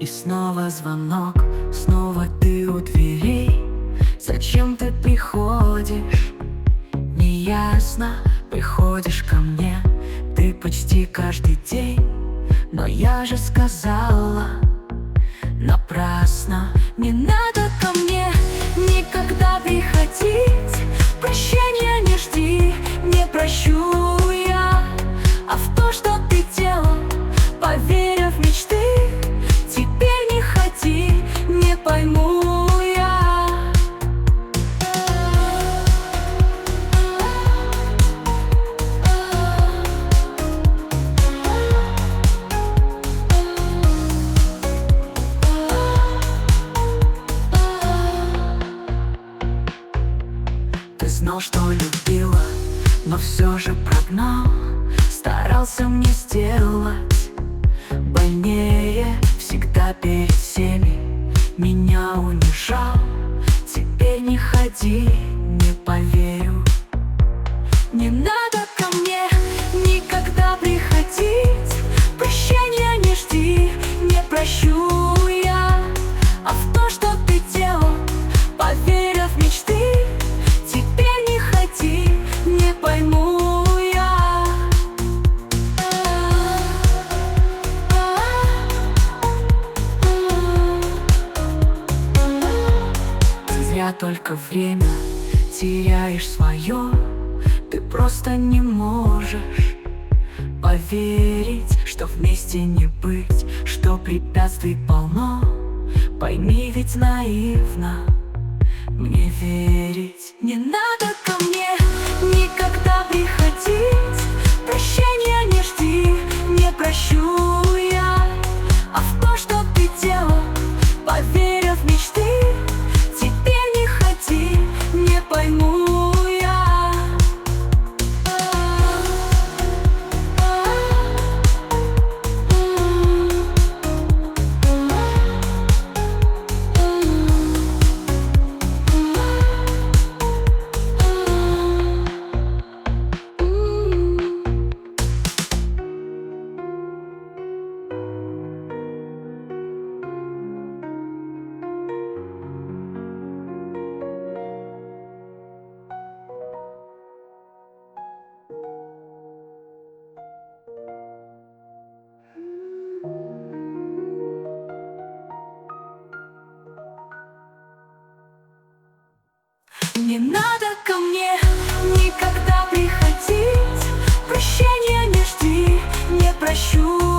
И снова звонок, снова ты у дверей. Зачем ты приходишь? Неясно, приходишь ко мне ты почти каждый день. Но я же сказала, напрасно. Не надо ко мне никогда приходить. Прощения не жди, не прощу я. А в то, что ты делал, поверя в мечты, теперь не ходи, не пойму я. Ты знал, что любила, но все же прогнал. Старался мне сделать больнее. Всегда перед всеми меня унижал. Теперь не ходи, не поверю. Не надо ко мне никогда приходить. Прощения не жди, не прощу я. А в то, что ты делал, поверя в мечты, теперь не ходи, не пойму я. Ты зря только время теряешь свое. Ты просто не можешь поверить, что вместе не быть, что препятствий полно. Пойми, ведь наивно мне верить. Не надо ко мне никогда приходить. Прощения не жди, не прощу я. А в то, что ты делал, поверя в мечты, теперь не ходи, не пойму я. Не надо ко мне никогда приходить. Прощения не жди, не прощу